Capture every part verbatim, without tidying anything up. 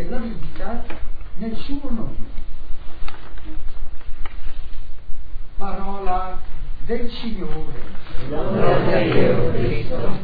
avere la vita nel suo nome. Parola del Signore. Gloria a Dio Cristo.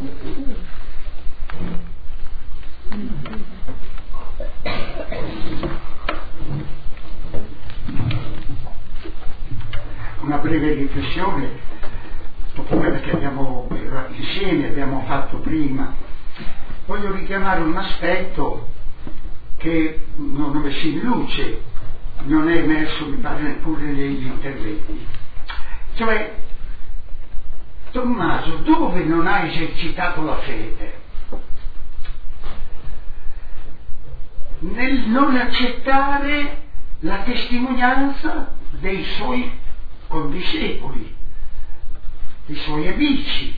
Una breve riflessione dopo quella che abbiamo insieme abbiamo fatto prima. Voglio richiamare un aspetto che non ho messo in luce, non è emerso mi pare neppure negli interventi, cioè Tommaso dove non ha esercitato la fede? Nel non accettare la testimonianza dei suoi condiscepoli, dei suoi amici.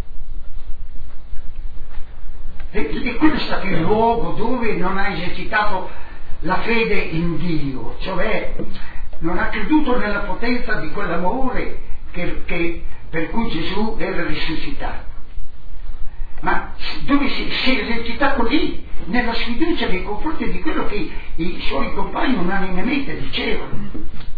E, e quello è stato il luogo dove non ha esercitato la fede in Dio, cioè non ha creduto nella potenza di quell'amore che, che, per cui Gesù era risuscitato. Ma dove si, si è esercitato lì, nella sfiducia nei confronti di quello che i suoi compagni unanimemente dicevano.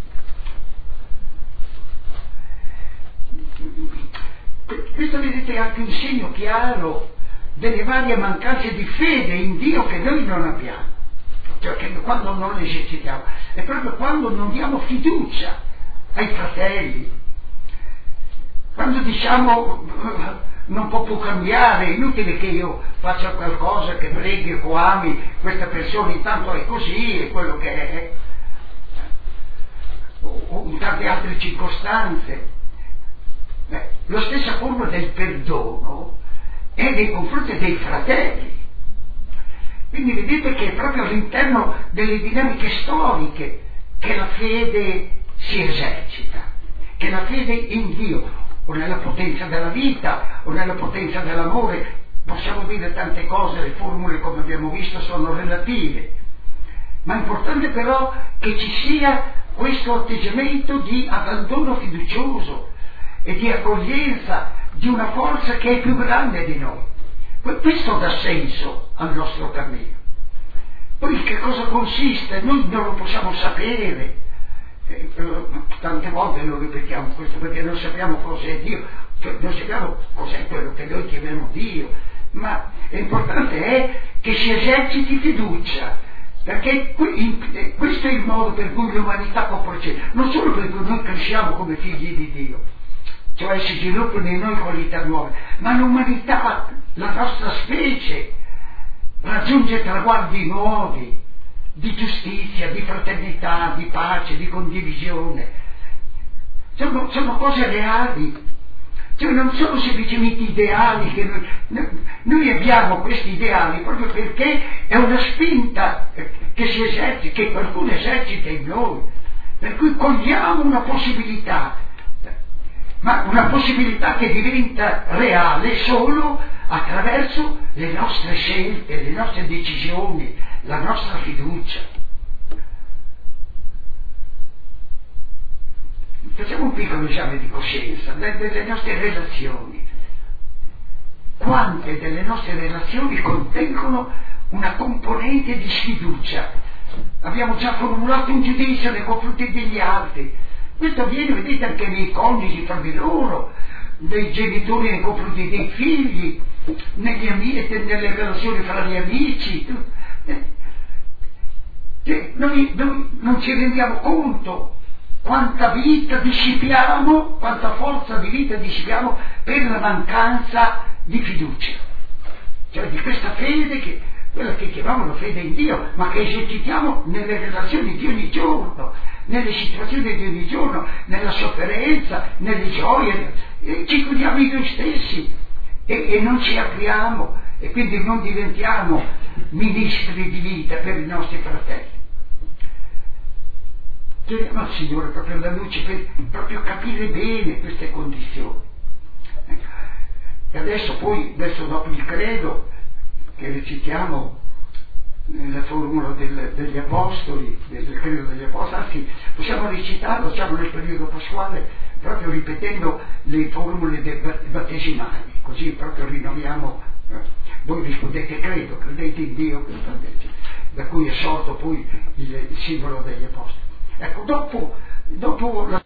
Questo vedete è anche un segno chiaro delle varie mancanze di fede in Dio che noi non abbiamo, cioè che quando non le esercitiamo, è proprio quando non diamo fiducia ai fratelli, quando diciamo non può più cambiare, è inutile che io faccia qualcosa, che preghi o ami questa persona, intanto è così, è quello che è, o in tante altre circostanze. Beh, la stessa forma del perdono è nei confronti dei fratelli. Quindi vedete che è proprio all'interno delle dinamiche storiche che la fede si esercita, che la fede in Dio, o nella potenza della vita, o nella potenza dell'amore, possiamo dire tante cose, le formule come abbiamo visto sono relative, ma è importante però che ci sia questo atteggiamento di abbandono fiducioso e di accoglienza di una forza che è più grande di noi. Questo dà senso al nostro cammino. Poi che cosa consiste? Noi non lo possiamo sapere, eh, tante volte lo ripetiamo questo perché non sappiamo cos'è Dio, cioè non sappiamo cos'è quello che noi chiamiamo Dio, ma l'importante è che si eserciti fiducia, perché questo è il modo per cui l'umanità può procedere, non solo per cui noi cresciamo come figli di Dio, cioè si sviluppano in noi qualità nuove, ma l'umanità, la nostra specie, raggiunge traguardi nuovi di giustizia, di fraternità, di pace, di condivisione. Sono, sono cose reali, cioè non sono semplicemente ideali che noi, noi abbiamo questi ideali proprio perché è una spinta che si esercita, che qualcuno esercita in noi, per cui cogliamo una possibilità, ma una possibilità che diventa reale solo attraverso le nostre scelte, le nostre decisioni, la nostra fiducia. Facciamo un piccolo esame di coscienza delle nostre relazioni. Quante delle nostre relazioni contengono una componente di sfiducia? Abbiamo già formulato un giudizio nei confronti degli altri. Questo avviene, vedete, anche nei coniugi tra di loro, nei genitori nei confronti dei figli, negli amici, nelle relazioni fra gli amici. Cioè, noi, noi non ci rendiamo conto quanta vita dissipiamo, quanta forza di vita dissipiamo per la mancanza di fiducia, cioè di questa fede, che quella che chiamiamo fede in Dio, ma che esercitiamo nelle relazioni di ogni giorno, nelle situazioni di ogni giorno, nella sofferenza, nelle gioie, e ci curiamo di noi stessi e, e non ci apriamo, e quindi non diventiamo ministri di vita per i nostri fratelli. Chiediamo al Signore proprio la luce per proprio capire bene queste condizioni. E adesso poi, adesso dopo il credo che recitiamo nella formula del, degli apostoli, del credo degli apostoli, anzi possiamo recitarlo, diciamo, nel periodo pasquale, proprio ripetendo le formule dei battesimali, così proprio rinnoviamo. Eh, voi rispondete credo, credete in Dio, da cui è sorto poi il, il simbolo degli apostoli. Ecco, dopo, dopo la